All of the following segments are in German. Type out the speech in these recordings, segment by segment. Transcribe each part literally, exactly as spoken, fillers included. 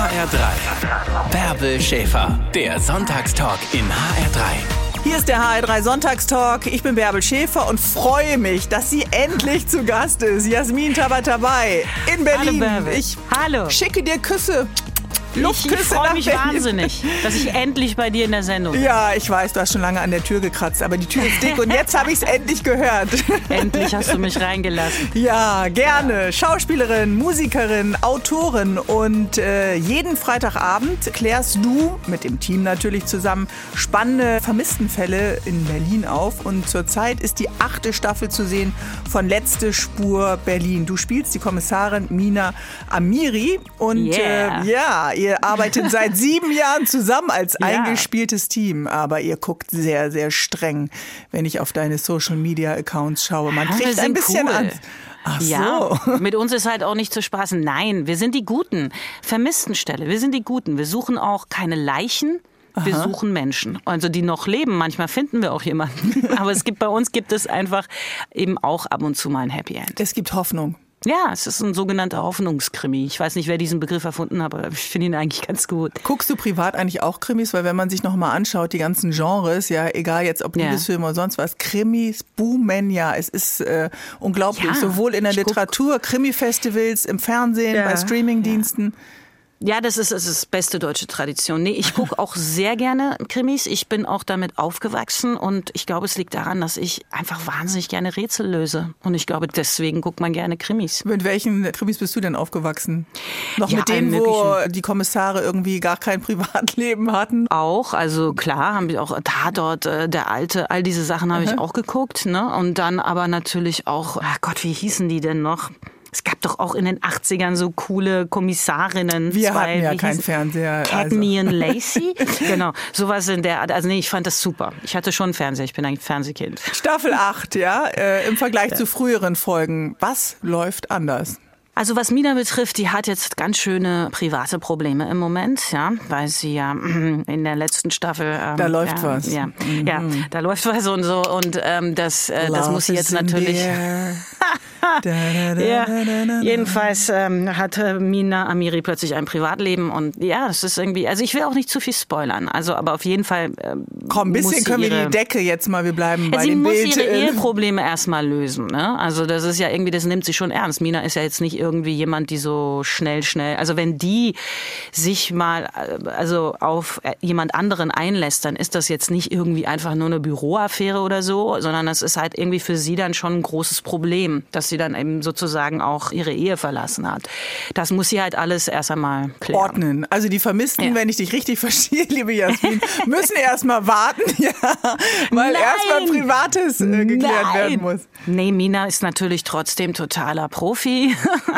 H R drei. Bärbel Schäfer, der Sonntagstalk in H R drei. Hier ist der H R drei Sonntagstalk. Ich bin Bärbel Schäfer und freue mich, dass sie endlich zu Gast ist. Jasmin Tabatabai in Berlin. Hallo Bärbel. Ich Hallo. schicke dir Küsse. Ich, ich freue mich Berlin. wahnsinnig, dass ich endlich bei dir in der Sendung bin. Ja, ich weiß, du hast schon lange an der Tür gekratzt, aber die Tür ist dick und jetzt habe ich es endlich gehört. Endlich hast du mich reingelassen. Ja, gerne. Schauspielerin, Musikerin, Autorin und äh, jeden Freitagabend klärst du mit dem Team natürlich zusammen spannende Vermisstenfälle in Berlin auf und zurzeit ist die achte Staffel zu sehen von Letzte Spur Berlin. Du spielst die Kommissarin Mina Amiri und Yeah. äh, ja, ihr arbeitet seit sieben Jahren zusammen als Ja. eingespieltes Team, aber ihr guckt sehr, sehr streng, wenn ich auf deine Social-Media-Accounts schaue. Man Ja, wir kriegt ein sind bisschen cool. Angst. Ach so. Ja, mit uns ist halt auch nicht zu spaßen. Nein, wir sind die Guten. Vermisstenstelle, wir sind die Guten. Wir suchen auch keine Leichen. Wir Aha. suchen Menschen, also die noch leben. Manchmal finden wir auch jemanden. Aber es gibt bei uns gibt es einfach eben auch ab und zu mal ein Happy End. Es gibt Hoffnung. Ja, es ist ein sogenannter Hoffnungskrimi. Ich weiß nicht, wer diesen Begriff erfunden hat, aber ich finde ihn eigentlich ganz gut. Guckst du privat eigentlich auch Krimis? Weil wenn man sich noch mal anschaut, die ganzen Genres, ja, egal jetzt ob Ja. Liebesfilme oder sonst was, Krimis boomen ja. Es ist äh, unglaublich, Ja, sowohl in der ich guck- Literatur, Krimi-Festivals, im Fernsehen, Ja, bei Streamingdiensten. Ja, das ist, das ist beste deutsche Tradition. Nee, ich gucke auch sehr gerne Krimis. Ich bin auch damit aufgewachsen und ich glaube, es liegt daran, dass ich einfach wahnsinnig gerne Rätsel löse. Und ich glaube, deswegen guckt man gerne Krimis. Mit welchen Krimis bist du denn aufgewachsen? Noch Ja, mit denen, allen wo möglichen. die Kommissare irgendwie gar kein Privatleben hatten? Auch, also klar, haben wir auch Tatort, äh, der Alte, all diese Sachen habe ich auch geguckt. Ne? Und dann aber natürlich auch, ach Gott, wie hießen die denn noch? Es gab doch auch in den achtzigern so coole Kommissarinnen. Wir zwei, hatten ja wie keinen hieß- Fernseher. Cagney und Lacey. Genau, sowas in der Art. Also nee, ich fand das super. Ich hatte schon einen Fernseher, ich bin ein Fernsehkind. Staffel acht, ja, äh, im Vergleich zu früheren Folgen. Was läuft anders? Also was Mina betrifft, die hat jetzt ganz schöne private Probleme im Moment, ja, weil sie ja in der letzten Staffel ähm, Da läuft ja, was. Ja, ja, da läuft was und so und ähm, das, äh, das Love muss sie is jetzt in the natürlich. air. Da, da, da, Ja, da, da, da. jedenfalls ähm, hatte Mina Amiri plötzlich ein Privatleben und ja, das ist irgendwie, also ich will auch nicht zu viel spoilern, also aber auf jeden Fall ähm, Komm, ein muss bisschen sie können wir ihre, die Decke jetzt mal, wir bleiben ja, bei sie dem muss Bild. ihre äh, Eheprobleme erstmal lösen, ne? Also das ist ja irgendwie, das nimmt sie schon ernst. Mina ist ja jetzt nicht irgendwie jemand, die so schnell, schnell, also wenn die sich mal äh, also auf jemand anderen einlässt, dann ist das jetzt nicht irgendwie einfach nur eine Büroaffäre oder so, sondern das ist halt irgendwie für sie dann schon ein großes Problem, dass sie dann eben sozusagen auch ihre Ehe verlassen hat. Das muss sie halt alles erst einmal klären. Ordnen. Also die Vermissten, Ja. wenn ich dich richtig verstehe, liebe Jasmin, müssen erstmal warten, ja, weil Nein! erstmal Privates äh, geklärt Nein. werden muss. Nee, Mina ist natürlich trotzdem totaler Profi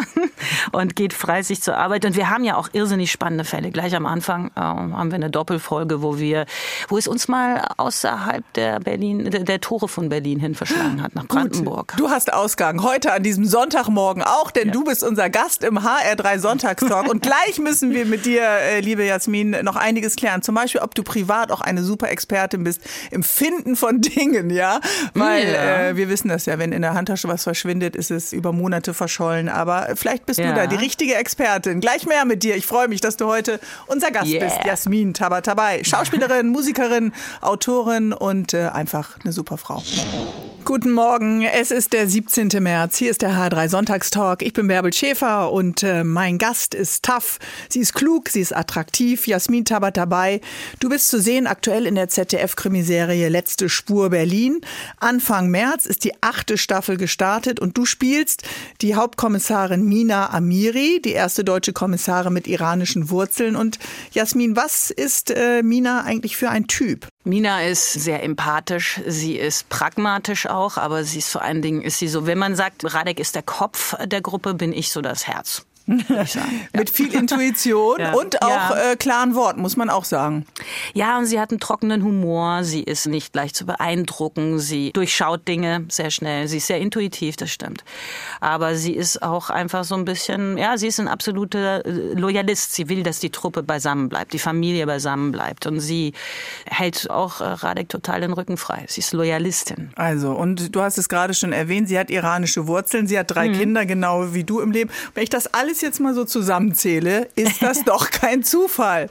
und geht fleißig zur Arbeit. Und wir haben ja auch irrsinnig spannende Fälle. Gleich am Anfang äh, haben wir eine Doppelfolge, wo wir, wo es uns mal außerhalb der Berlin, der, der Tore von Berlin hin verschlagen hat, nach Brandenburg. Du hast Ausgang heute an diesem Sonntagmorgen auch, denn du bist unser Gast im H R drei Sonntagstalk. Und gleich müssen wir mit dir, äh, liebe Jasmin, noch einiges klären. Zum Beispiel, ob du privat auch eine super Expertin bist im Finden von Dingen, ja? Weil Ja. äh, wir wissen das ja, wenn in der Handtasche was verschwindet, ist es über Monate verschollen. Aber vielleicht bist du Ja. da die richtige Expertin. Gleich mehr mit dir. Ich freue mich, dass du heute unser Gast Yeah. bist. Jasmin Tabatabai, Schauspielerin, Musikerin, Autorin und äh, einfach eine super Frau. Guten Morgen, es ist der siebzehnten März. Hier ist der H R drei Sonntagstalk. Ich bin Bärbel Schäfer und äh, mein Gast ist tough. Sie ist klug, sie ist attraktiv. Jasmin Tabatabai. Du bist zu sehen aktuell in der Z D F-Krimiserie Letzte Spur Berlin. Anfang März ist die achte Staffel gestartet und du spielst die Hauptkommissarin Mina Amiri, die erste deutsche Kommissarin mit iranischen Wurzeln. Und Jasmin, was ist äh, Mina eigentlich für ein Typ? Mina ist sehr empathisch, sie ist pragmatisch auch, aber sie ist vor allen Dingen, ist sie so, wenn man sagt, Radek ist der Kopf der Gruppe, bin ich so das Herz. würde ich sagen. Ja. Mit viel Intuition Ja. und auch Ja. äh, klaren Worten, muss man auch sagen. Ja, und sie hat einen trockenen Humor, sie ist nicht leicht zu beeindrucken, sie durchschaut Dinge sehr schnell, sie ist sehr intuitiv, das stimmt. Aber sie ist auch einfach so ein bisschen, ja, sie ist ein absoluter Loyalist. Sie will, dass die Truppe beisammen bleibt, die Familie beisammen bleibt. Und sie hält auch Radek total den Rücken frei. Sie ist Loyalistin. Also, und du hast es gerade schon erwähnt, sie hat iranische Wurzeln, sie hat drei mhm. Kinder, genau wie du im Leben. Wenn ich das alles das jetzt mal so zusammenzähle, ist das doch kein Zufall.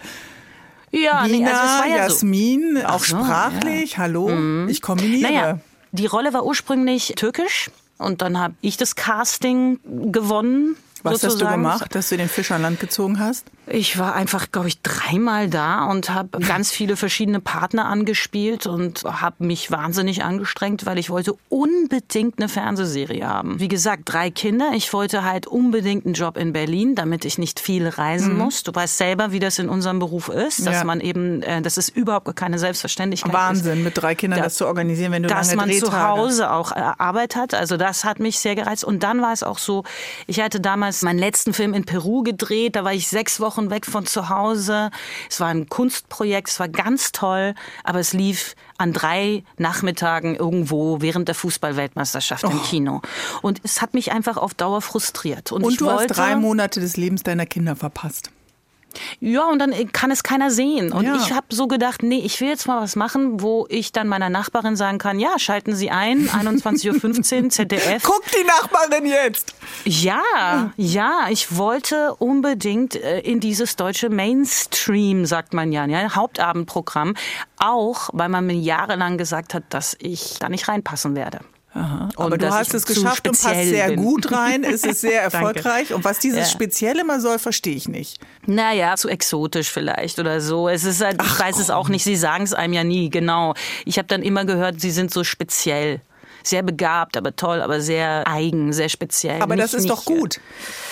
Ja, Mina, nee, also es war ja Jasmin, so. auch so, sprachlich, ja. hallo, mhm. ich kombiniere. Naja, die Rolle war ursprünglich türkisch und dann habe ich das Casting gewonnen. Was sozusagen. hast du gemacht, dass du den Fisch an Land gezogen hast? Ich war einfach, glaube ich, dreimal da und habe ganz viele verschiedene Partner angespielt und habe mich wahnsinnig angestrengt, weil ich wollte unbedingt eine Fernsehserie haben. Wie gesagt, drei Kinder. Ich wollte halt unbedingt einen Job in Berlin, damit ich nicht viel reisen mhm. muss. Du weißt selber, wie das in unserem Beruf ist, dass ja. man eben, äh, das ist überhaupt keine Selbstverständlichkeit. Wahnsinn, ist, mit drei Kindern da, das zu organisieren, wenn du dass lange Drehtage. Dass man zu Hause auch äh, Arbeit hat. Also das hat mich sehr gereizt. Und dann war es auch so, ich hatte damals meinen letzten Film in Peru gedreht. Da war ich sechs Wochen weg von zu Hause. Es war ein Kunstprojekt, es war ganz toll, aber es lief an drei Nachmittagen irgendwo während der Fußball-Weltmeisterschaft oh. im Kino. Und es hat mich einfach auf Dauer frustriert. Und, Und ich du wollte, hast drei Monate des Lebens deiner Kinder verpasst. Ja, und dann kann es keiner sehen. Und ja. ich habe so gedacht, nee, ich will jetzt mal was machen, wo ich dann meiner Nachbarin sagen kann, ja, schalten Sie ein, einundzwanzig Uhr fünfzehn, Z D F. Guck die Nachbarin jetzt! Ja, ja, ich wollte unbedingt in dieses deutsche Mainstream, sagt man ja, ja, Hauptabendprogramm, auch weil man mir jahrelang gesagt hat, dass ich da nicht reinpassen werde. Aha, aber du hast es geschafft und passt sehr bin. gut rein, es ist sehr erfolgreich. Und was dieses ja. Spezielle mal soll, verstehe ich nicht. Naja, zu exotisch vielleicht oder so. Es ist halt, Ach, ich weiß komm. es auch nicht, sie sagen es einem ja nie, genau. Ich habe dann immer gehört, sie sind so speziell. Sehr begabt, aber toll, aber sehr eigen, sehr speziell. Aber nicht, das ist nicht, doch gut.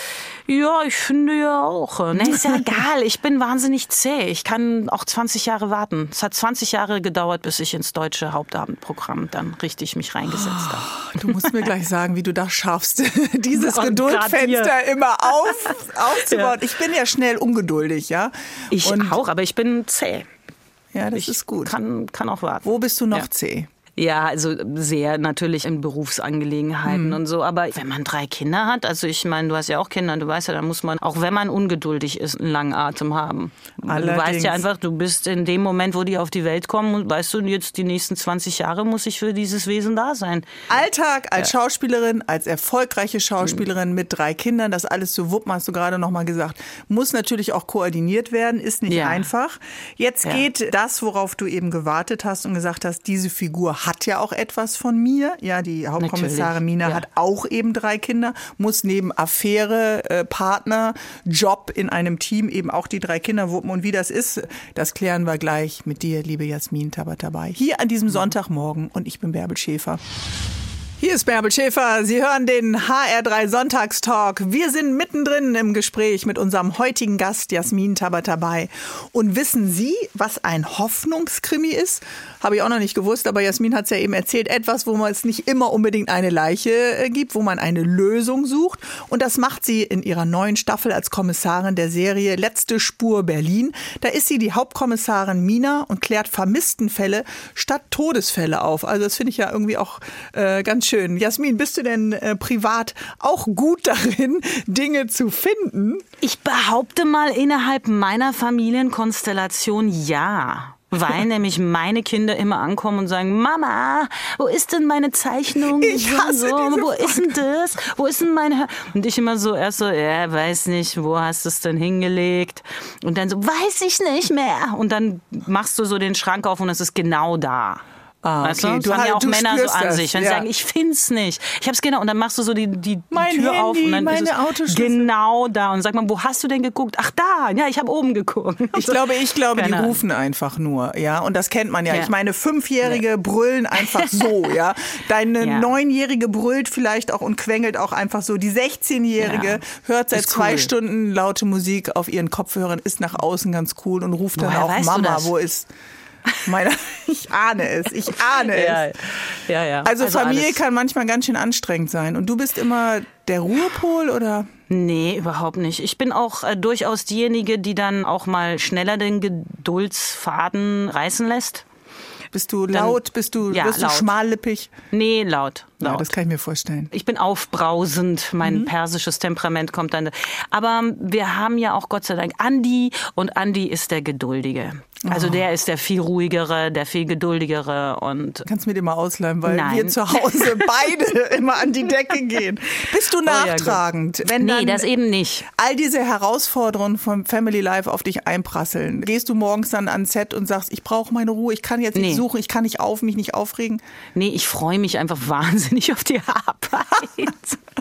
Ja, ich finde ja auch. Nee, ist ja egal. Ich bin wahnsinnig zäh. Ich kann auch zwanzig Jahre warten. Es hat zwanzig Jahre gedauert, bis ich ins deutsche Hauptabendprogramm dann richtig mich reingesetzt habe. Du musst mir gleich sagen, wie du das schaffst, dieses oh, Geduldfenster immer auf, aufzubauen. Ja. Ich bin ja schnell ungeduldig, ja. Ich Und auch, aber ich bin zäh. Ja, das ich ist gut. Kann, kann auch warten. Wo bist du noch ja. zäh? Ja, also sehr natürlich in Berufsangelegenheiten hm. und so. Aber wenn man drei Kinder hat, also ich meine, du hast ja auch Kinder, du weißt ja, da muss man, auch wenn man ungeduldig ist, einen langen Atem haben. Allerdings. Du weißt ja einfach, du bist in dem Moment, wo die auf die Welt kommen, weißt du, jetzt die nächsten zwanzig Jahre muss ich für dieses Wesen da sein. Alltag als ja. Schauspielerin, als erfolgreiche Schauspielerin hm. mit drei Kindern, das alles zu wuppen, hast du gerade noch mal gesagt, muss natürlich auch koordiniert werden, ist nicht ja. einfach. Jetzt ja. geht das, worauf du eben gewartet hast und gesagt hast, diese Figur hat hat ja auch etwas von mir. Ja, die Hauptkommissarin Mina ja. hat auch eben drei Kinder, muss neben Affäre, äh, Partner, Job in einem Team eben auch die drei Kinder wuppen. Und wie das ist, das klären wir gleich mit dir, liebe Jasmin Tabatabai. Hier an diesem Sonntagmorgen und ich bin Bärbel Schäfer. Hier ist Bärbel Schäfer. Sie hören den H R drei Sonntagstalk. Wir sind mittendrin im Gespräch mit unserem heutigen Gast Jasmin Tabatabai. Und wissen Sie, was ein Hoffnungskrimi ist? Habe ich auch noch nicht gewusst, aber Jasmin hat es ja eben erzählt. Etwas, wo man es nicht immer unbedingt eine Leiche äh, gibt, wo man eine Lösung sucht. Und das macht sie in ihrer neuen Staffel als Kommissarin der Serie Letzte Spur Berlin. Da ist sie die Hauptkommissarin Mina und klärt Vermisstenfälle statt Todesfälle auf. Also das finde ich ja irgendwie auch äh, ganz schön. Jasmin, bist du denn äh, privat auch gut darin, Dinge zu finden? Ich behaupte mal, innerhalb meiner Familienkonstellation ja. Weil nämlich meine Kinder immer ankommen und sagen, Mama, wo ist denn meine Zeichnung? Ich hasse so, diese wo ist denn das? Wo ist denn mein... Hör und ich immer so erst so, ja, weiß nicht, wo hast du es denn hingelegt? Und dann so, weiß ich nicht mehr. Und dann machst du so den Schrank auf und es ist genau da. Ah, okay. Weißt du? Das du haben ja auch Männer so an das. sich. Wenn ja. sie sagen, ich find's nicht. Ich hab's genau. Und dann machst du so die, die, die mein Tür Handy, auf und dann meine ist es Autoschlüssel. genau da. Und sag mal, wo hast du denn geguckt? Ach da, ja, ich habe oben geguckt. Ich glaube, ich glaube, Keine die Ahnung. rufen einfach nur, ja. Und das kennt man ja. Ja. Ich meine, Fünfjährige ja. brüllen einfach so, ja. Deine Ja. Neunjährige brüllt vielleicht auch und quengelt auch einfach so. Die sechzehnjährige Ja. hört seit Ist zwei cool. Stunden laute Musik auf ihren Kopfhörern, ist nach außen ganz cool und ruft dann Woher auch weißt du Mama, das? wo ist... Meine, ich ahne es, ich ahne Ja, es. ja, ja. Also, Also Familie alles. kann manchmal ganz schön anstrengend sein. Und du bist immer der Ruhepol, oder? Nee, überhaupt nicht. Ich bin auch äh, durchaus diejenige, die dann auch mal schneller den Geduldsfaden reißen lässt. Bist du laut? Bist du, ja, bist du laut. schmallippig? Nee, laut. Ja, das kann ich mir vorstellen. Ich bin aufbrausend, mein mhm. persisches Temperament kommt dann. Aber wir haben ja auch Gott sei Dank Andi und Andi ist der Geduldige. Also oh. der ist der viel ruhigere, der viel geduldigere und... Kannst du mir den mal ausleihen, weil Nein. wir zu Hause beide immer an die Decke gehen. Bist du nachtragend? Oh ja, wenn nee, das eben nicht. All diese Herausforderungen vom Family Life auf dich einprasseln. Gehst du morgens dann ans Set und sagst, ich brauche meine Ruhe, ich kann jetzt nicht nee. suchen, ich kann nicht auf, mich nicht aufregen? Nee, ich freue mich einfach wahnsinnig auf die Arbeit.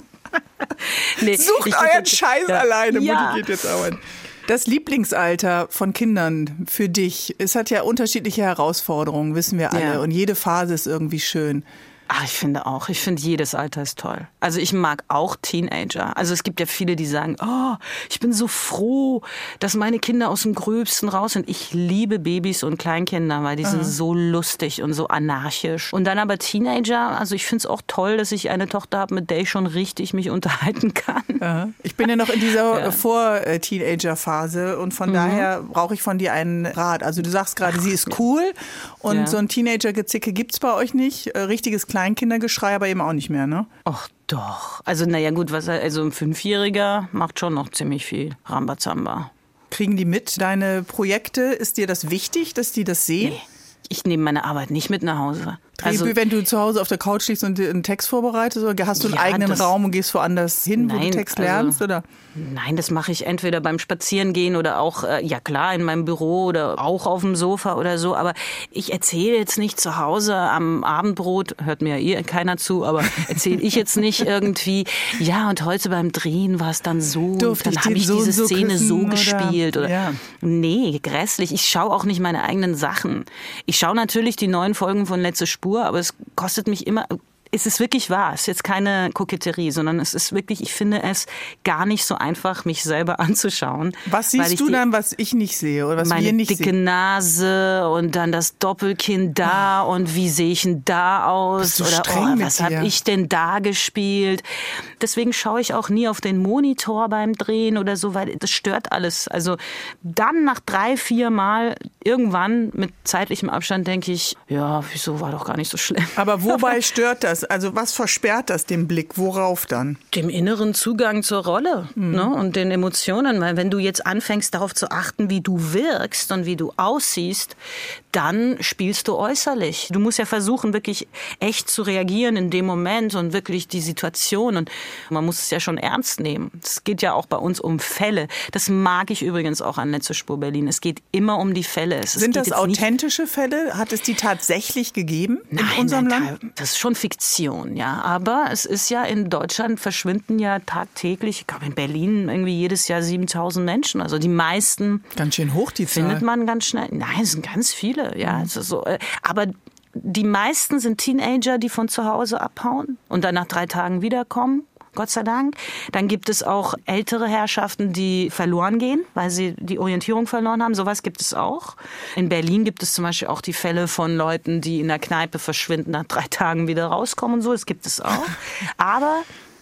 nee, Sucht euren Scheiß ja. alleine, ja. Mutti geht jetzt arbeiten. Das Lieblingsalter von Kindern für dich, es hat ja unterschiedliche Herausforderungen, wissen wir alle. Ja. Und jede Phase ist irgendwie schön. Ach, ich finde auch. Ich finde, jedes Alter ist toll. Also ich mag auch Teenager. Also es gibt ja viele, die sagen, oh, ich bin so froh, dass meine Kinder aus dem Gröbsten raus sind. Ich liebe Babys und Kleinkinder, weil die Aha. sind so lustig und so anarchisch. Und dann aber Teenager, also ich finde es auch toll, dass ich eine Tochter habe, mit der ich schon richtig mich unterhalten kann. Aha. Ich bin ja noch in dieser ja. Vor-Teenager-Phase und von mhm. daher brauche ich von dir einen Rat. Also du sagst gerade, sie ist cool und ja. so ein Teenager-Gezicke gibt's bei euch nicht. Richtiges Kleinkindergeschrei aber eben auch nicht mehr, ne? Ach doch. Also naja gut, was also ein Fünfjähriger macht schon noch ziemlich viel Rambazamba. Kriegen die mit deine Projekte? Ist dir das wichtig, dass die das sehen? Nee. Ich nehme meine Arbeit nicht mit nach Hause. Also, wenn du zu Hause auf der Couch liegst und einen Text vorbereitest, oder hast du einen ja, eigenen das, Raum und gehst woanders hin, nein, wo du Text lernst? Also, oder? Nein, das mache ich entweder beim Spazierengehen oder auch, äh, ja klar, in meinem Büro oder auch auf dem Sofa oder so. Aber ich erzähle jetzt nicht zu Hause am Abendbrot, hört mir ja eh keiner zu, aber erzähle ich jetzt nicht irgendwie, ja und heute beim Drehen war es dann so, Durfte dann habe ich so diese so Szene so oder? gespielt. Oder, ja. Nee, grässlich. Ich schaue auch nicht meine eigenen Sachen. Ich schaue natürlich die neuen Folgen von Letzte Spur, aber es kostet mich immer... Es ist wirklich wahr, es ist jetzt keine Koketterie, sondern es ist wirklich, ich finde es gar nicht so einfach, mich selber anzuschauen. Was siehst du dann, was ich nicht sehe oder was wir nicht sehen? Meine dicke Nase und dann das Doppelkinn da und wie sehe ich denn da aus? Bist du oder streng oh, was habe ich denn da gespielt? Deswegen schaue ich auch nie auf den Monitor beim Drehen oder so, weil das stört alles. Also dann nach drei, vier Mal irgendwann mit zeitlichem Abstand denke ich, ja, wieso war doch gar nicht so schlimm. Aber wobei stört das? Also was versperrt das den Blick? Worauf dann? Dem inneren Zugang zur Rolle mhm. ne? und den Emotionen. Weil wenn du jetzt anfängst darauf zu achten, wie du wirkst und wie du aussiehst, dann spielst du äußerlich. Du musst ja versuchen, wirklich echt zu reagieren in dem Moment und wirklich die Situation. Und man muss es ja schon ernst nehmen. Es geht ja auch bei uns um Fälle. Das mag ich übrigens auch an Letzte Spur Berlin. Es geht immer um die Fälle. Es Sind das authentische Fälle? Hat es die tatsächlich gegeben in nein, unserem nein, Land? Das ist schon Fiktion. Ja, aber es ist ja in Deutschland verschwinden ja tagtäglich, ich glaube in Berlin irgendwie jedes Jahr siebentausend Menschen. Also die meisten. Ganz schön hoch die Zahl. Findet man ganz schnell. Nein, es sind ganz viele. Ja, es ist so. Aber die meisten sind Teenager, die von zu Hause abhauen und dann nach drei Tagen wiederkommen. Gott sei Dank. Dann gibt es auch ältere Herrschaften, die verloren gehen, weil sie die Orientierung verloren haben. Sowas gibt es auch. In Berlin gibt es zum Beispiel auch die Fälle von Leuten, die in der Kneipe verschwinden, nach drei Tagen wieder rauskommen und so. Das gibt es auch. Aber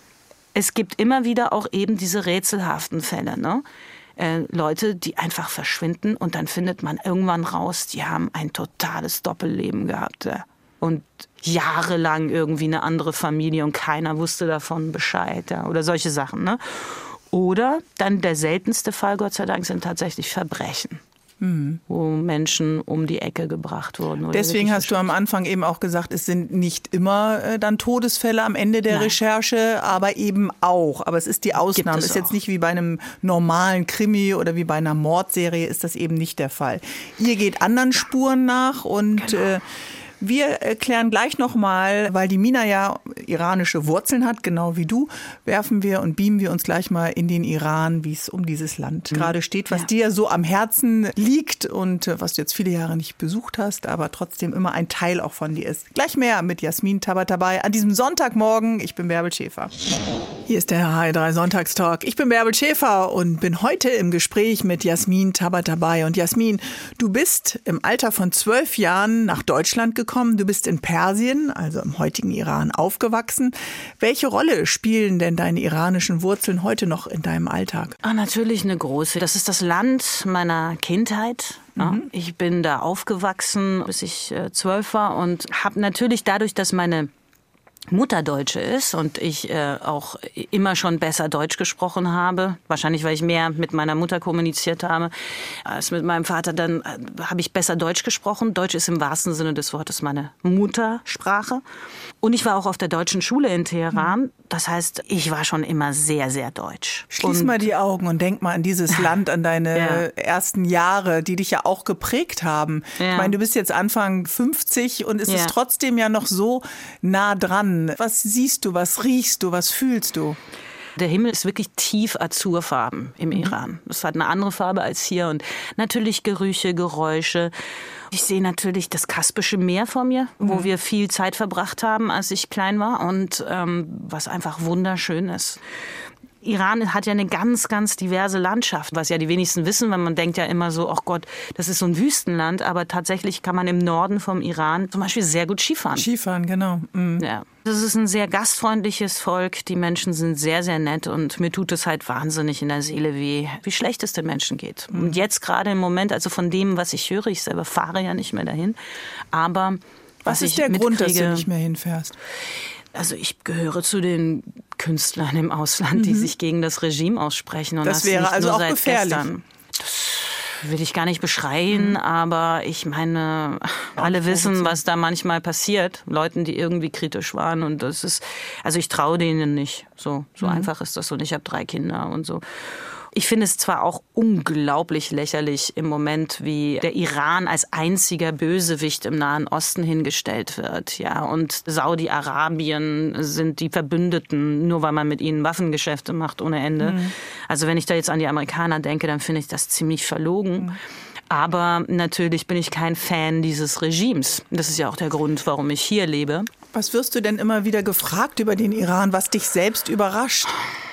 es gibt immer wieder auch eben diese rätselhaften Fälle, ne? Äh, Leute, die einfach verschwinden und dann findet man irgendwann raus, die haben ein totales Doppelleben gehabt. Ja. Und jahrelang irgendwie eine andere Familie und keiner wusste davon Bescheid. Ja, oder solche Sachen. Ne? Oder dann der seltenste Fall, Gott sei Dank, sind tatsächlich Verbrechen. Mhm. Wo Menschen um die Ecke gebracht wurden. Oder deswegen hast du am Anfang eben auch gesagt, es sind nicht immer äh, dann Todesfälle am Ende der Nein. Recherche, aber eben auch. Aber es ist die Ausnahme. Es ist jetzt nicht wie bei einem normalen Krimi oder wie bei einer Mordserie ist das eben nicht der Fall. Ihr geht anderen Spuren nach und genau. äh, wir erklären gleich nochmal, weil die Mina ja iranische Wurzeln hat, genau wie du, werfen wir und beamen wir uns gleich mal in den Iran, wie es um dieses Land mhm. gerade steht, was ja. dir so am Herzen liegt und was du jetzt viele Jahre nicht besucht hast, aber trotzdem immer ein Teil auch von dir ist. Gleich mehr mit Jasmin Tabatabai an diesem Sonntagmorgen. Ich bin Bärbel Schäfer. Hier ist der H drei Sonntagstalk. Ich bin Bärbel Schäfer und bin heute im Gespräch mit Jasmin Tabatabai. Und Jasmin, du bist im Alter von zwölf Jahren nach Deutschland gekommen. Du bist in Persien, also im heutigen Iran, aufgewachsen. Welche Rolle spielen denn deine iranischen Wurzeln heute noch in deinem Alltag? Ah, natürlich eine große. Das ist das Land meiner Kindheit. Ja, mhm. Ich bin da aufgewachsen, bis ich äh, zwölf war und habe natürlich dadurch, dass meine Mutter Deutsche ist und ich äh, auch immer schon besser Deutsch gesprochen habe. Wahrscheinlich, weil ich mehr mit meiner Mutter kommuniziert habe als mit meinem Vater. Dann äh, habe ich besser Deutsch gesprochen. Deutsch ist im wahrsten Sinne des Wortes meine Muttersprache. Und ich war auch auf der deutschen Schule in Teheran. Das heißt, ich war schon immer sehr, sehr deutsch. Schließ und mal die Augen und denk mal an dieses Land, an deine ja. ersten Jahre, die dich ja auch geprägt haben. Ja. Ich meine, du bist jetzt Anfang fünfzig und es Ja. ist trotzdem ja noch so nah dran. Was siehst du, was riechst du, was fühlst du? Der Himmel ist wirklich tief azurfarben im Mhm. Iran. Das hat eine andere Farbe als hier und natürlich Gerüche, Geräusche. Ich sehe natürlich das Kaspische Meer vor mir, wo Mhm. wir viel Zeit verbracht haben, als ich klein war und ähm, was einfach wunderschön ist. Iran hat ja eine ganz, ganz diverse Landschaft, was ja die wenigsten wissen, weil man denkt ja immer so, ach Gott, das ist so ein Wüstenland, aber tatsächlich kann man im Norden vom Iran zum Beispiel sehr gut Skifahren. Skifahren, genau. Mhm. Ja. Das ist ein sehr gastfreundliches Volk, die Menschen sind sehr, sehr nett und mir tut es halt wahnsinnig in der Seele weh, wie schlecht es den Menschen geht. Mhm. Und jetzt gerade im Moment, also von dem, was ich höre, ich selber fahre ja nicht mehr dahin, aber was, Was ist ich der Grund, dass du mitkriege- nicht mehr hinfährst? Also ich gehöre zu den Künstlern im Ausland, die sich gegen das Regime aussprechen. Und Das das wäre nicht also nur auch seit gefährlich. Gestern. Das will ich gar nicht beschreien, Mhm. aber ich meine, alle wissen, was da manchmal passiert. Leuten, die irgendwie kritisch waren. Und das ist, also ich traue denen nicht. So, so Mhm. einfach ist das. Und ich habe drei Kinder und so. Ich finde es zwar auch unglaublich lächerlich im Moment, wie der Iran als einziger Bösewicht im Nahen Osten hingestellt wird, ja, und Saudi-Arabien sind die Verbündeten, nur weil man mit ihnen Waffengeschäfte macht ohne Ende. Mhm. Also wenn ich da jetzt an die Amerikaner denke, dann finde ich das ziemlich verlogen. Mhm. Aber natürlich bin ich kein Fan dieses Regimes. Das ist ja auch der Grund, warum ich hier lebe. Was wirst du denn immer wieder gefragt über den Iran, was dich selbst überrascht?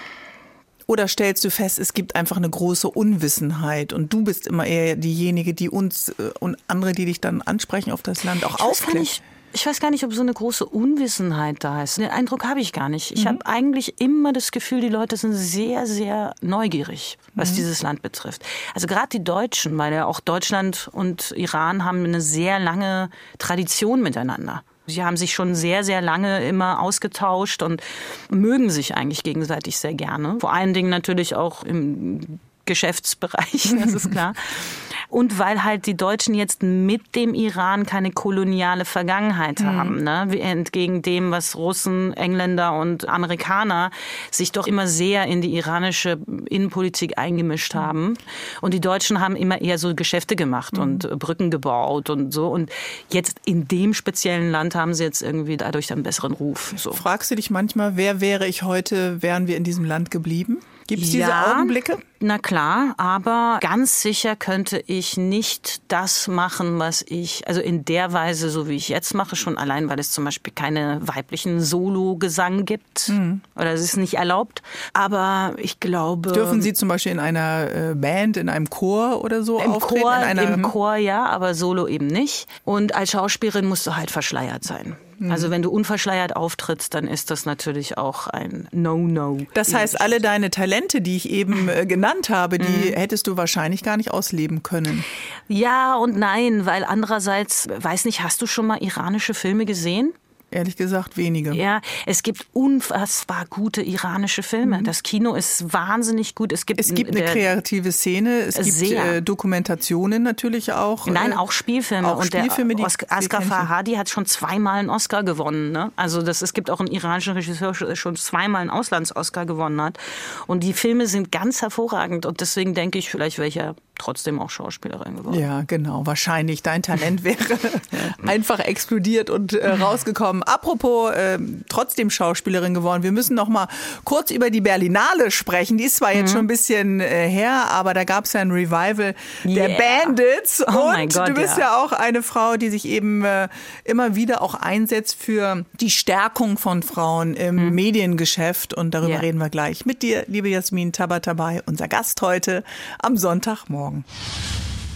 Oder stellst du fest, es gibt einfach eine große Unwissenheit und du bist immer eher diejenige, die uns äh, und andere, die dich dann ansprechen auf das Land, auch aufklärt? Ich weiß gar nicht, ob so eine große Unwissenheit da ist. Den Eindruck habe ich gar nicht. Ich mhm. habe eigentlich immer das Gefühl, die Leute sind sehr, sehr neugierig, was mhm. dieses Land betrifft. Also gerade die Deutschen, weil ja auch Deutschland und Iran haben eine sehr lange Tradition miteinander. Sie haben sich schon sehr, sehr lange immer ausgetauscht und mögen sich eigentlich gegenseitig sehr gerne. Vor allen Dingen natürlich auch im Geschäftsbereich, das ist klar. Und weil halt die Deutschen jetzt mit dem Iran keine koloniale Vergangenheit mhm. haben, ne? Entgegen dem, was Russen, Engländer und Amerikaner sich doch immer sehr in die iranische Innenpolitik eingemischt haben. Und die Deutschen haben immer eher so Geschäfte gemacht mhm. und Brücken gebaut und so. Und jetzt in dem speziellen Land haben sie jetzt irgendwie dadurch einen besseren Ruf. So. Fragst du dich manchmal, wer wäre ich heute, wären wir in diesem Land geblieben? Gibt es diese ja, Augenblicke? Na klar, aber ganz sicher könnte ich nicht das machen, was ich, also in der Weise, so wie ich jetzt mache, schon allein, weil es zum Beispiel keine weiblichen Solo-Gesang gibt mhm. oder es ist nicht erlaubt. Aber ich glaube... Dürfen Sie zum Beispiel in einer Band, in einem Chor oder so im auftreten? Chor, in einer Im Chor ja, aber Solo eben nicht. Und als Schauspielerin musst du halt verschleiert sein. Also wenn du unverschleiert auftrittst, dann ist das natürlich auch ein No-No. Das heißt, alle deine Talente, die ich eben äh, genannt habe, die mhm. hättest du wahrscheinlich gar nicht ausleben können. Ja und nein, weil andererseits, weiß nicht, hast du schon mal iranische Filme gesehen? Ehrlich gesagt, wenige. Ja, es gibt unfassbar gute iranische Filme. Mhm. Das Kino ist wahnsinnig gut. Es gibt, es gibt eine kreative Szene, es gibt äh, Dokumentationen natürlich auch. Nein, auch Spielfilme. Auch und Spielfilme, der Oscar, Asghar Farhadi hat schon zweimal einen Oscar gewonnen. Ne? Also das, es gibt auch einen iranischen Regisseur, der schon zweimal einen Auslands-Oscar gewonnen hat. Und die Filme sind ganz hervorragend. Und deswegen denke ich, vielleicht wäre ich ja trotzdem auch Schauspielerin geworden. Ja, genau. Wahrscheinlich. Dein Talent wäre einfach explodiert und äh, rausgekommen. Apropos äh, trotzdem Schauspielerin geworden. Wir müssen noch mal kurz über die Berlinale sprechen. Die ist zwar jetzt mhm. schon ein bisschen äh, her, aber da gab es ja ein Revival der yeah. Bandits. Oh und mein Gott, du bist ja. ja auch eine Frau, die sich eben äh, immer wieder auch einsetzt für die Stärkung von Frauen im mhm. Mediengeschäft. Und darüber yeah. reden wir gleich mit dir, liebe Jasmin Tabatabai, unser Gast heute am Sonntagmorgen.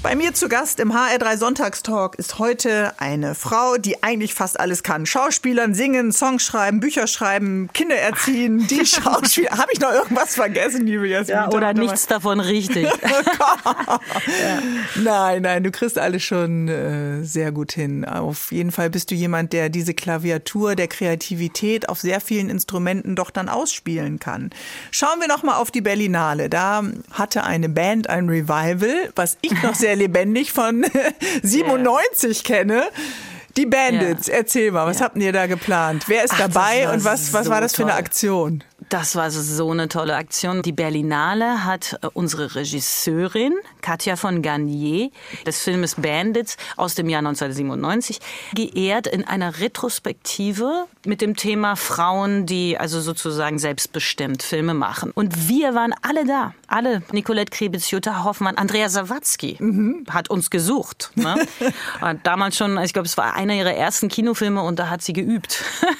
Bei mir zu Gast im H R drei Sonntagstalk ist heute eine Frau, die eigentlich fast alles kann. Schauspielern, singen, Songs schreiben, Bücher schreiben, Kinder erziehen, die Schauspieler. Habe ich noch irgendwas vergessen, liebe Jasmin? Ja, oder nichts davon richtig. ja. Nein, nein, du kriegst alles schon äh, sehr gut hin. Auf jeden Fall bist du jemand, der diese Klaviatur der Kreativität auf sehr vielen Instrumenten doch dann ausspielen kann. Schauen wir noch mal auf die Berlinale. Da hatte eine Band ein Revival, was ich noch sehr lebendig von siebenundneunzig yeah. kenne. Die Bandits, yeah. erzähl mal, was yeah. habt ihr da geplant? Wer ist Ach, dabei und was, was so war das für eine Aktion? Das war so eine tolle Aktion. Die Berlinale hat unsere Regisseurin Katja von Garnier des Filmes Bandits aus dem Jahr neunzehnhundertsiebenundneunzig geehrt in einer Retrospektive mit dem Thema Frauen, die also sozusagen selbstbestimmt Filme machen. Und wir waren alle da. Alle. Nicolette Krebitz, Jutta Hoffmann, Andrea Sawatzki mhm. hat uns gesucht. Ne? Und damals schon, ich glaube, es war einer ihrer ersten Kinofilme und da hat sie geübt.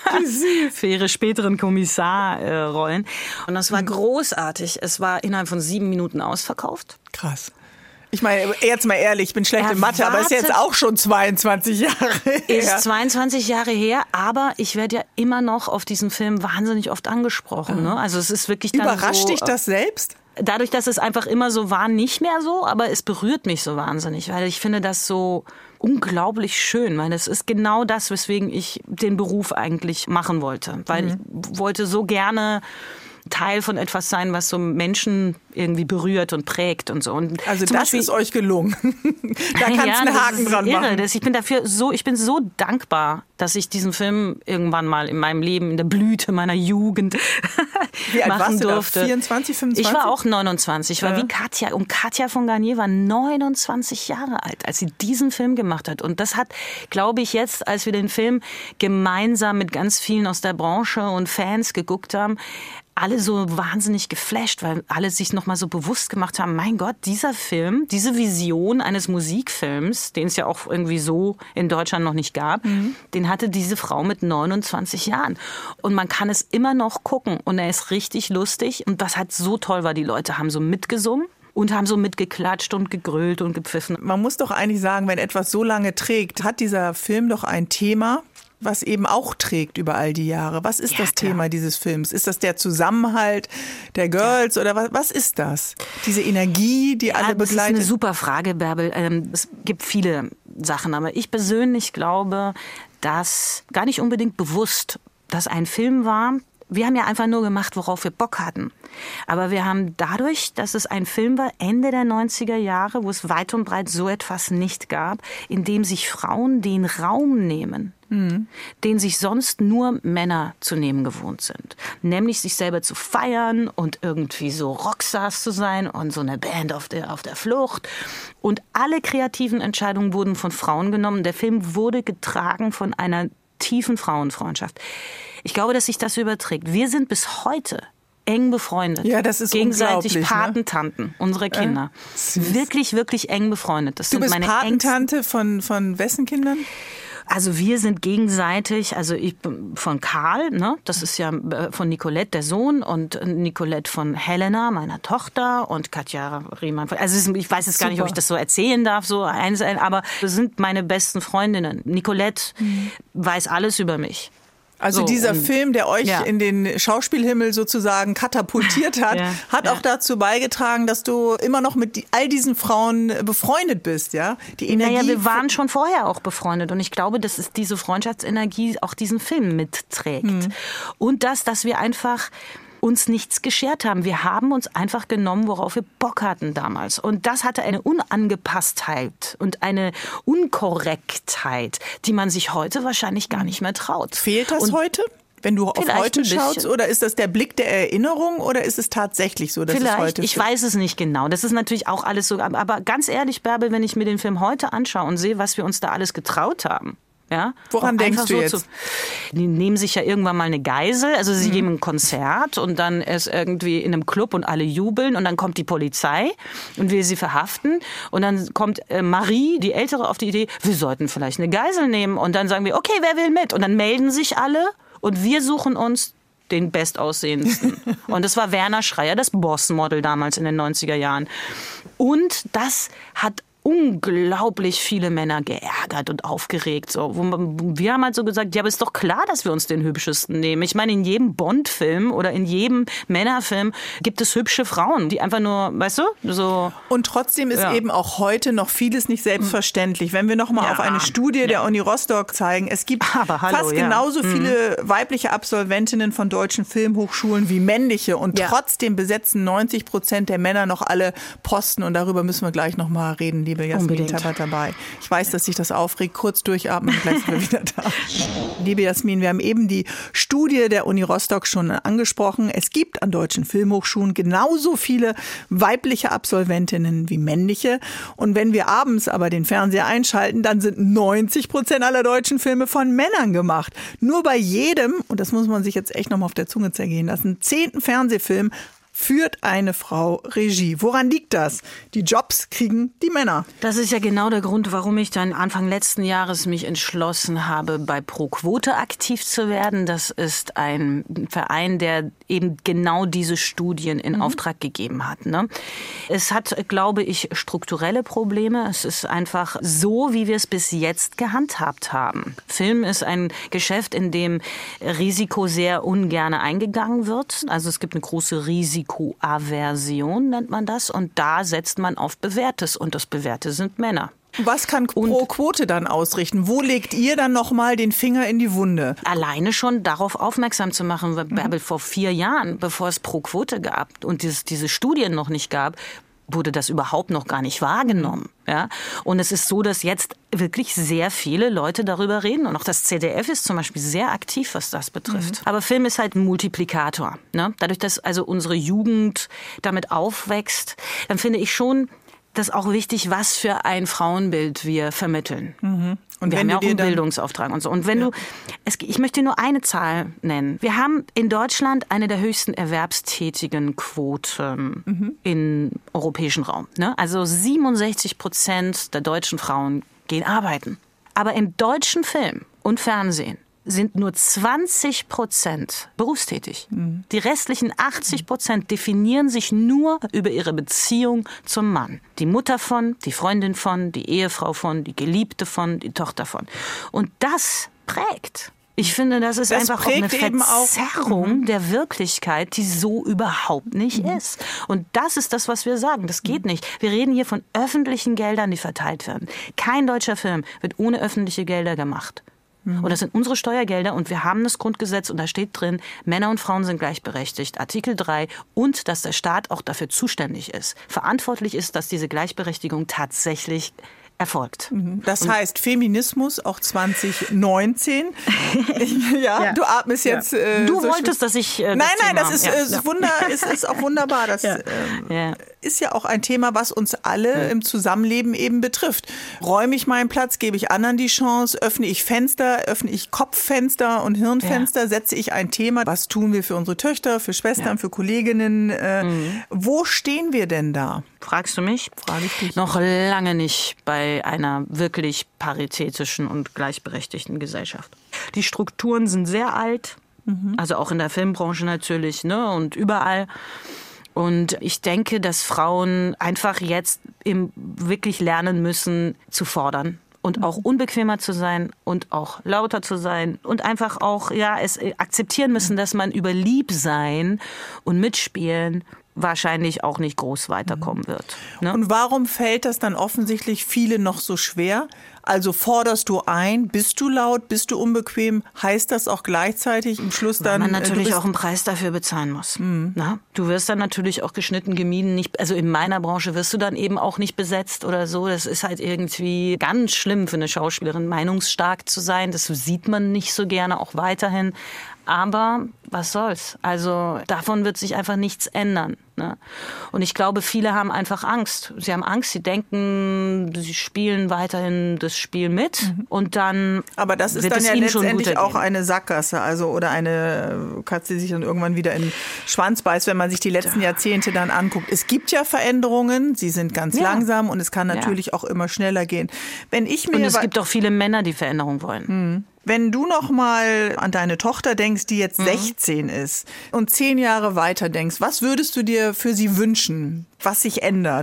Für ihre späteren Kommissarrollen. Und das war großartig. Es war innerhalb von sieben Minuten ausverkauft. Krass. Ich meine, jetzt mal ehrlich, ich bin schlecht in Mathe, aber ist jetzt auch schon zweiundzwanzig Jahre her. Ist zweiundzwanzig Jahre her, aber ich werde ja immer noch auf diesen Film wahnsinnig oft angesprochen. Ne? Also es ist wirklich dann Überrascht so, dich das selbst? Dadurch, dass es einfach immer so war, nicht mehr so, aber es berührt mich so wahnsinnig, weil ich finde das so unglaublich schön, weil es ist genau das, weswegen ich den Beruf eigentlich machen wollte, weil mhm. ich wollte so gerne Teil von etwas sein, was so Menschen irgendwie berührt und prägt und so. Und also das Beispiel, ist euch gelungen. Da kannst du ja, einen Haken dran irre. machen. Das, ich bin dafür so, ich bin so dankbar, dass ich diesen Film irgendwann mal in meinem Leben, in der Blüte meiner Jugend wie alt machen warst du durfte. Da? vierundzwanzig, fünfundzwanzig? Ich war auch neunundzwanzig, ich war ja. wie Katja. Und Katja von Garnier war neunundzwanzig Jahre alt, als sie diesen Film gemacht hat. Und das hat, glaube ich, jetzt, als wir den Film gemeinsam mit ganz vielen aus der Branche und Fans geguckt haben, alle so wahnsinnig geflasht, weil alle sich noch mal so bewusst gemacht haben, mein Gott, dieser Film, diese Vision eines Musikfilms, den es ja auch irgendwie so in Deutschland noch nicht gab, mhm. den hatte diese Frau mit neunundzwanzig Jahren. Und man kann es immer noch gucken und er ist richtig lustig. Und was halt so toll war, die Leute haben so mitgesungen. Und haben so mitgeklatscht und gegrölt und gepfiffen. Man muss doch eigentlich sagen, wenn etwas so lange trägt, hat dieser Film doch ein Thema, was eben auch trägt über all die Jahre. Was ist ja, das klar. Thema dieses Films? Ist das der Zusammenhalt der Girls ja. oder was, was ist das? Diese Energie, die ja, alle begleitet? Das ist eine super Frage, Bärbel. Es gibt viele Sachen, aber ich persönlich glaube, dass gar nicht unbedingt bewusst, dass ein Film war. Wir haben ja einfach nur gemacht, worauf wir Bock hatten. Aber wir haben dadurch, dass es ein Film war, Ende der neunziger Jahre, wo es weit und breit so etwas nicht gab, in dem sich Frauen den Raum nehmen, mhm. den sich sonst nur Männer zu nehmen gewohnt sind. Nämlich sich selber zu feiern und irgendwie so Rockstars zu sein und so eine Band auf der, auf der Flucht. Und alle kreativen Entscheidungen wurden von Frauen genommen. Der Film wurde getragen von einer tiefen Frauenfreundschaft. Ich glaube, dass sich das überträgt. Wir sind bis heute eng befreundet. Ja, das ist gegenseitig unglaublich, Patentanten, ne? Unsere Kinder. Äh, wirklich, wirklich eng befreundet. Das du sind bist meine Patentante von, von wessen Kindern? Also wir sind gegenseitig, also ich von Karl, ne, das ist ja von Nicolette, der Sohn, und Nicolette von Helena, meiner Tochter, und Katja Riemann. Also ich weiß jetzt gar nicht, ob ich das so erzählen darf, so einzeln, aber das sind meine besten Freundinnen. Nicolette mhm. weiß alles über mich. Also so, dieser Film, der euch ja. in den Schauspielhimmel sozusagen katapultiert hat, ja, hat ja. auch dazu beigetragen, dass du immer noch mit all diesen Frauen befreundet bist, ja? Die Energie. Naja, wir waren schon vorher auch befreundet und ich glaube, dass es diese Freundschaftsenergie auch diesen Film mitträgt. Mhm. Und das, dass wir einfach uns nichts geschert haben. Wir haben uns einfach genommen, worauf wir Bock hatten damals. Und das hatte eine Unangepasstheit und eine Unkorrektheit, die man sich heute wahrscheinlich gar nicht mehr traut. Fehlt das und heute? Wenn du auf heute schaust, oder ist das der Blick der Erinnerung oder ist es tatsächlich so, dass Vielleicht, es heute ich weiß es nicht genau. Das ist natürlich auch alles so. Aber ganz ehrlich, Bärbel, wenn ich mir den Film heute anschaue und sehe, was wir uns da alles getraut haben. Ja, woran denkst du so jetzt? Zu, die nehmen sich ja irgendwann mal eine Geisel, also sie mhm. geben ein Konzert und dann ist irgendwie in einem Club und alle jubeln und dann kommt die Polizei und will sie verhaften und dann kommt äh, Marie, die Ältere, auf die Idee, wir sollten vielleicht eine Geisel nehmen und dann sagen wir, okay, wer will mit? Und dann melden sich alle und wir suchen uns den bestaussehendsten. Und das war Werner Schreier, das Bossmodel damals in den neunziger Jahren. Und das hat unglaublich viele Männer geärgert und aufgeregt. So. Wo man, wir haben halt so gesagt, ja, aber ist doch klar, dass wir uns den Hübschesten nehmen. Ich meine, in jedem Bond-Film oder in jedem Männerfilm gibt es hübsche Frauen, die einfach nur, weißt du, so... Und trotzdem ist ja. eben auch heute noch vieles nicht selbstverständlich. Wenn wir noch mal ja. auf eine Studie ja. der Uni Rostock zeigen, es gibt aber hallo, fast ja. genauso mhm. viele weibliche Absolventinnen von deutschen Filmhochschulen wie männliche. Und ja. trotzdem besetzen neunzig Prozent der Männer noch alle Posten. Und darüber müssen wir gleich noch mal reden, liebe Jasmin Tabat dabei. Ich weiß, dass sich das aufregt. Kurz durchatmen, gleich sind wir wieder da. Liebe Jasmin, wir haben eben die Studie der Uni Rostock schon angesprochen. Es gibt an deutschen Filmhochschulen genauso viele weibliche Absolventinnen wie männliche. Und wenn wir abends aber den Fernseher einschalten, dann sind neunzig Prozent aller deutschen Filme von Männern gemacht. Nur bei jedem, und das muss man sich jetzt echt noch mal auf der Zunge zergehen lassen, zehnten Fernsehfilm führt eine Frau Regie. Woran liegt das? Die Jobs kriegen die Männer. Das ist ja genau der Grund, warum ich dann Anfang letzten Jahres mich entschlossen habe, bei Pro Quote aktiv zu werden. Das ist ein Verein, der eben genau diese Studien in mhm. Auftrag gegeben hat. Ne? Es hat, glaube ich, strukturelle Probleme. Es ist einfach so, wie wir es bis jetzt gehandhabt haben. Film ist ein Geschäft, in dem Risiko sehr ungern eingegangen wird. Also es gibt eine große Risiko Risikoaversion nennt man das, und da setzt man auf Bewährtes, und das Bewährte sind Männer. Was kann Pro Quote dann ausrichten? Wo legt ihr dann nochmal den Finger in die Wunde? Alleine schon darauf aufmerksam zu machen, weil Bärbel, vor vier Jahren, bevor es Pro Quote gab und dieses, diese Studien noch nicht gab, wurde das überhaupt noch gar nicht wahrgenommen. Ja? Und es ist so, dass jetzt wirklich sehr viele Leute darüber reden. Und auch das Z D F ist zum Beispiel sehr aktiv, was das betrifft. Mhm. Aber Film ist halt ein Multiplikator. Ne? Dadurch, dass also unsere Jugend damit aufwächst, dann finde ich schon, das ist auch wichtig, was für ein Frauenbild wir vermitteln. Mhm. Und wir haben ja auch einen Bildungsauftrag und so. Und wenn ja. du, es, ich möchte nur eine Zahl nennen. Wir haben in Deutschland eine der höchsten erwerbstätigen Quoten mhm. im europäischen Raum. Ne? Also siebenundsechzig Prozent der deutschen Frauen gehen arbeiten. Aber im deutschen Film und Fernsehen sind nur zwanzig Prozent berufstätig. Mhm. Die restlichen achtzig Prozent definieren sich nur über ihre Beziehung zum Mann. Die Mutter von, die Freundin von, die Ehefrau von, die Geliebte von, die Tochter von. Und das prägt. Ich finde, das ist das einfach auch eine Verzerrung auch der Wirklichkeit, die so überhaupt nicht mhm. ist. Und das ist das, was wir sagen. Das geht nicht. Wir reden hier von öffentlichen Geldern, die verteilt werden. Kein deutscher Film wird ohne öffentliche Gelder gemacht. Und das sind unsere Steuergelder, und wir haben das Grundgesetz, und da steht drin, Männer und Frauen sind gleichberechtigt, Artikel drei, und dass der Staat auch dafür zuständig ist. Verantwortlich ist, dass diese Gleichberechtigung tatsächlich erfolgt. Das und heißt Feminismus auch zwanzig neunzehn. ja, ja, du atmest jetzt. Ja. Äh, du so wolltest, dass ich. Äh, das nein, Thema, nein, das ist, ja. ist, Wunder, ist, ist auch wunderbar. Das ja. ähm, ja. ist ja auch ein Thema, was uns alle ja. im Zusammenleben eben betrifft. Räume ich meinen Platz, gebe ich anderen die Chance, öffne ich Fenster, öffne ich Kopffenster und Hirnfenster, ja. setze ich ein Thema. Was tun wir für unsere Töchter, für Schwestern, ja. für Kolleginnen? Äh, mhm. Wo stehen wir denn da? Fragst du mich? Frage ich dich. Noch lange nicht bei einer wirklich paritätischen und gleichberechtigten Gesellschaft. Die Strukturen sind sehr alt, mhm. also auch in der Filmbranche natürlich, ne, und überall. Und ich denke, dass Frauen einfach jetzt eben wirklich lernen müssen zu fordern. Und auch unbequemer zu sein und auch lauter zu sein und einfach auch ja es akzeptieren müssen, dass man über Liebsein und Mitspielen wahrscheinlich auch nicht groß weiterkommen wird. Ne? Und warum fällt das dann offensichtlich viele noch so schwer? Also forderst du ein, bist du laut, bist du unbequem? Heißt das auch gleichzeitig im Schluss dann... Weil man natürlich auch einen Preis dafür bezahlen muss. Mhm. Na? Du wirst dann natürlich auch geschnitten, gemieden. Nicht, also in meiner Branche wirst du dann eben auch nicht besetzt oder so. Das ist halt irgendwie ganz schlimm für eine Schauspielerin, meinungsstark zu sein. Das sieht man nicht so gerne, auch weiterhin. Aber was soll's? Also davon wird sich einfach nichts ändern. Ne? Und ich glaube, viele haben einfach Angst. Sie haben Angst, sie denken, sie spielen weiterhin das Spiel mit mhm. und dann Aber das ist wird dann es ja ihnen letztendlich schon auch eine Sackgasse, also oder eine Katze, die sich dann irgendwann wieder in den Schwanz beißt, wenn man sich die letzten Jahrzehnte dann anguckt. Es gibt ja Veränderungen, sie sind ganz ja. langsam und es kann natürlich ja. auch immer schneller gehen. Wenn ich mir und es gibt auch viele Männer, die Veränderung wollen. Mhm. Wenn du noch mal an deine Tochter denkst, die jetzt mhm. sechzehn ist und zehn Jahre weiter denkst, was würdest du dir für sie wünschen, was sich ändert?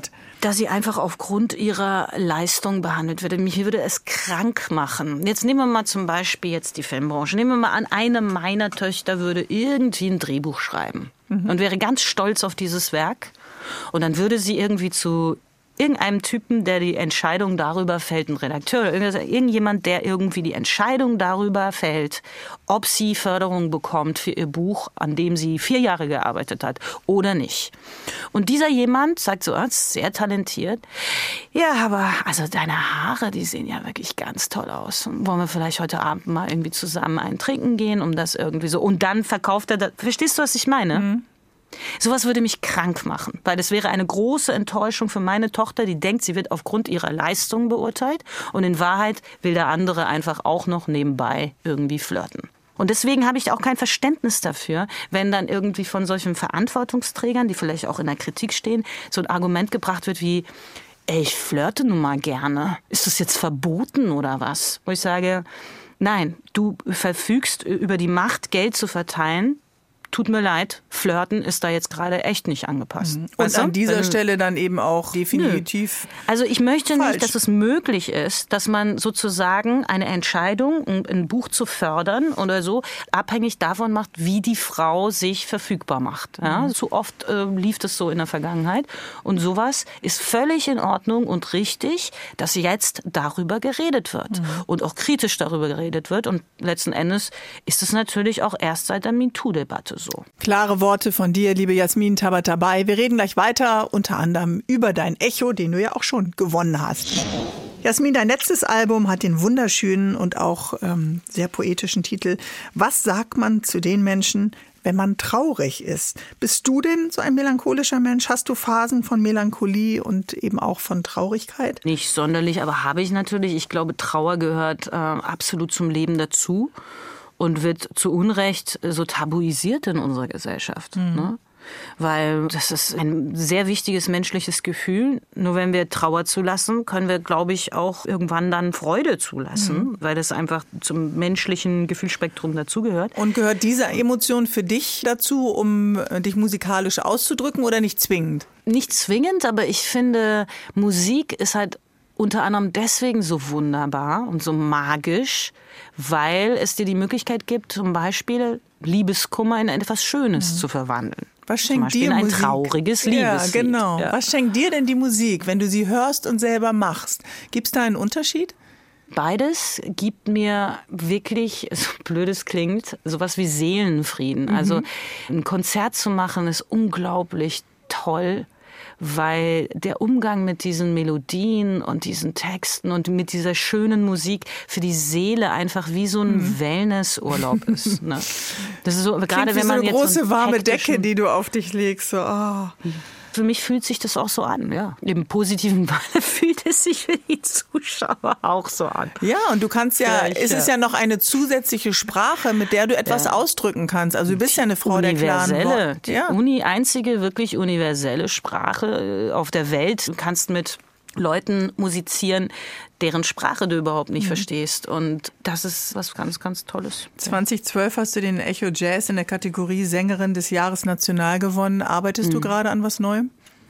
dass sie einfach aufgrund ihrer Leistung behandelt wird. Mich würde es krank machen. Jetzt nehmen wir mal zum Beispiel jetzt die Filmbranche. Nehmen wir mal an, eine meiner Töchter würde irgendwie ein Drehbuch schreiben mhm. und wäre ganz stolz auf dieses Werk. Und dann würde sie irgendwie zu irgendeinem Typen, der die Entscheidung darüber fällt, ein Redakteur oder irgendjemand, der irgendwie die Entscheidung darüber fällt, ob sie Förderung bekommt für ihr Buch, an dem sie vier Jahre gearbeitet hat oder nicht. Und dieser jemand sagt so, sehr talentiert, ja, aber also deine Haare, die sehen ja wirklich ganz toll aus. Wollen wir vielleicht heute Abend mal irgendwie zusammen einen trinken gehen, um das irgendwie so, und dann verkauft er das. Verstehst du, was ich meine? Mhm. Sowas würde mich krank machen, weil das wäre eine große Enttäuschung für meine Tochter, die denkt, sie wird aufgrund ihrer Leistung beurteilt und in Wahrheit will der andere einfach auch noch nebenbei irgendwie flirten. Und deswegen habe ich auch kein Verständnis dafür, wenn dann irgendwie von solchen Verantwortungsträgern, die vielleicht auch in der Kritik stehen, so ein Argument gebracht wird wie, ey, ich flirte nun mal gerne. Ist das jetzt verboten oder was? Wo ich sage, nein, du verfügst über die Macht, Geld zu verteilen. Tut mir leid, Flirten ist da jetzt gerade echt nicht angepasst. Und weißt an du? dieser Wenn, Stelle dann eben auch definitiv. Nö. Also ich möchte falsch. nicht, dass es möglich ist, dass man sozusagen eine Entscheidung, ein, ein Buch zu fördern oder so, abhängig davon macht, wie die Frau sich verfügbar macht. Ja? Mhm. Zu oft äh, lief das so in der Vergangenheit. Und sowas ist völlig in Ordnung und richtig, dass jetzt darüber geredet wird. Mhm. Und auch kritisch darüber geredet wird. Und letzten Endes ist es natürlich auch erst seit der MeToo-Debatte so. Klare Worte von dir, liebe Jasmin Tabatabai. Wir reden gleich weiter, unter anderem über dein Echo, den du ja auch schon gewonnen hast. Jasmin, dein letztes Album hat den wunderschönen und auch ähm, sehr poetischen Titel Was sagt man zu den Menschen, wenn man traurig ist? Bist du denn so ein melancholischer Mensch? Hast du Phasen von Melancholie und eben auch von Traurigkeit? Nicht sonderlich, aber habe ich natürlich. Ich glaube, Trauer gehört äh, absolut zum Leben dazu. Und wird zu Unrecht so tabuisiert in unserer Gesellschaft. Mhm. Ne? Weil das ist ein sehr wichtiges menschliches Gefühl. Nur wenn wir Trauer zulassen, können wir, glaube ich, auch irgendwann dann Freude zulassen. Mhm. Weil das einfach zum menschlichen Gefühlsspektrum dazugehört. Und gehört diese Emotion für dich dazu, um dich musikalisch auszudrücken oder nicht zwingend? Nicht zwingend, aber ich finde, Musik ist halt unter anderem deswegen so wunderbar und so magisch, weil es dir die Möglichkeit gibt, zum Beispiel Liebeskummer in etwas Schönes mhm. zu verwandeln. Was schenkt zum Beispiel dir ein Musik? trauriges Liebeslied. Ja, genau. Ja. Was schenkt dir denn die Musik, wenn du sie hörst und selber machst? Gibt es da einen Unterschied? Beides gibt mir wirklich, so blöd es klingt, sowas wie Seelenfrieden. Mhm. Also ein Konzert zu machen ist unglaublich toll, weil der Umgang mit diesen Melodien und diesen Texten und mit dieser schönen Musik für die Seele einfach wie so ein mhm. Wellnessurlaub ist. Ne? Das ist so, gerade wenn man so eine jetzt große so warme Decke, die du auf dich legst. So, oh. Für mich fühlt sich das auch so an, ja. Im positiven Falle fühlt es sich für die Zuschauer auch so an. Ja, und du kannst ja, Vielleicht, es ist ja noch eine zusätzliche Sprache, mit der du etwas ja. ausdrücken kannst. Also du bist ja eine Frau der klaren Worte. Die ja. Uni, einzige wirklich universelle Sprache auf der Welt. Du kannst mit Leuten musizieren, deren Sprache du überhaupt nicht mhm. verstehst. Und das ist was ganz, ganz Tolles. zwanzig zwölf hast du den Echo Jazz in der Kategorie Sängerin des Jahres National gewonnen. Arbeitest mhm. du gerade an was Neuem?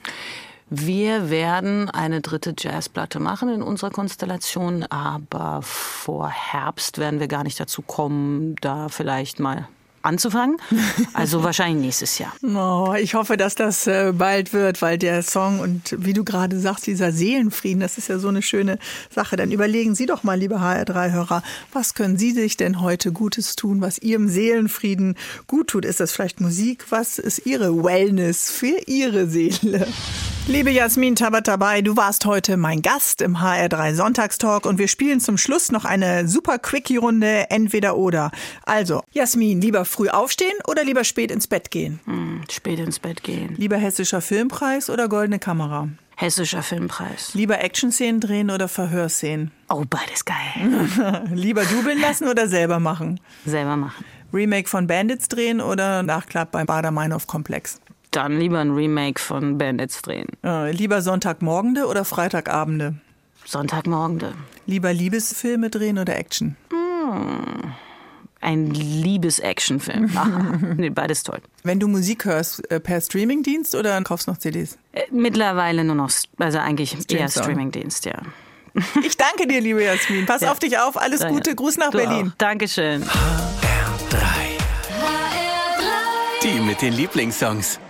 Wir werden eine dritte Jazzplatte machen in unserer Konstellation, aber vor Herbst werden wir gar nicht dazu kommen, da vielleicht mal anzufangen. Also wahrscheinlich nächstes Jahr. Oh, ich hoffe, dass das äh, bald wird, weil der Song und wie du gerade sagst, dieser Seelenfrieden, das ist ja so eine schöne Sache. Dann überlegen Sie doch mal, liebe H R drei Hörer, was können Sie sich denn heute Gutes tun, was Ihrem Seelenfrieden gut tut? Ist das vielleicht Musik? Was ist Ihre Wellness für Ihre Seele? Liebe Jasmin Tabatabai, du warst heute mein Gast im H R drei Sonntagstalk und wir spielen zum Schluss noch eine super Quickie-Runde Entweder oder. Also, Jasmin, lieber früh aufstehen oder lieber spät ins Bett gehen? Hm, spät ins Bett gehen. Lieber Hessischer Filmpreis oder Goldene Kamera? Hessischer Filmpreis. Lieber Action-Szenen drehen oder Verhörszenen? Oh, beides geil. Lieber dubeln lassen oder selber machen? Selber machen. Remake von Bandits drehen oder Nachklapp beim Bader-Meinhof-Komplex? Dann lieber ein Remake von Bandits drehen. Äh, lieber Sonntagmorgende oder Freitagabende? Sonntagmorgende. Lieber Liebesfilme drehen oder Action? Hm. ein Liebes-Actionfilm. Nee, beides toll. Wenn du Musik hörst, äh, per Streamingdienst oder kaufst noch C Ds? Äh, mittlerweile nur noch, also eigentlich Streamst eher auch. Streamingdienst, ja. Ich danke dir, liebe Jasmin. Pass Ja. auf dich auf. Alles Gute. Gruß nach Du Berlin. auch. Dankeschön. H R drei. Die mit den Lieblingssongs.